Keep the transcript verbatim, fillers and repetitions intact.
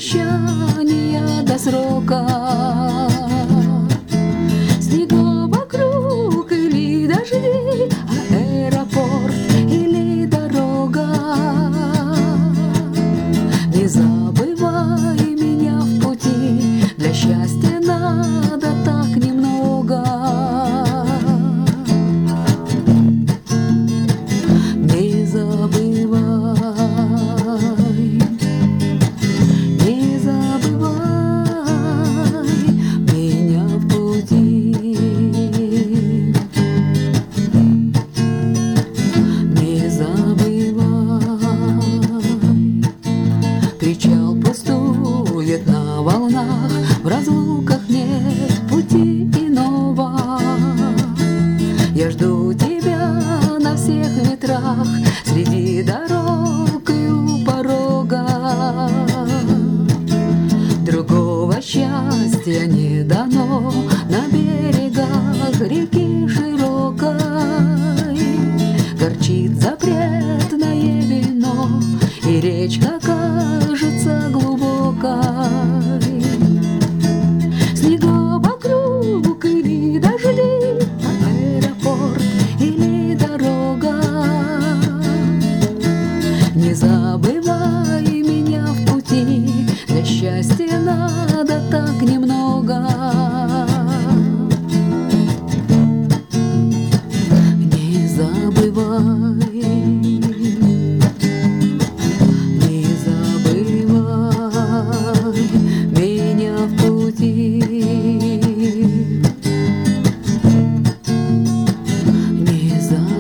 прощания до срока. Снега вокруг или дожди, аэропорт или дорога. Не забывай меня в пути, для счастья надо так немного. Не забывай, не забывай меня в пути. Не забывай, кричал пустует на волнах, в разлуках нет пути иного. Я жду тебя на всех ветрах, среди дорог и у порога. Другого счастья не дано на берегах реки широкой. Горчит запретное вино, и речка кажется глубокой. Снега вокруг или дожди, аэропорт или дорога. Не забывай меня в пути, для счастья надо так немного. Не забывай, не забывай меня в пути. Не забывай.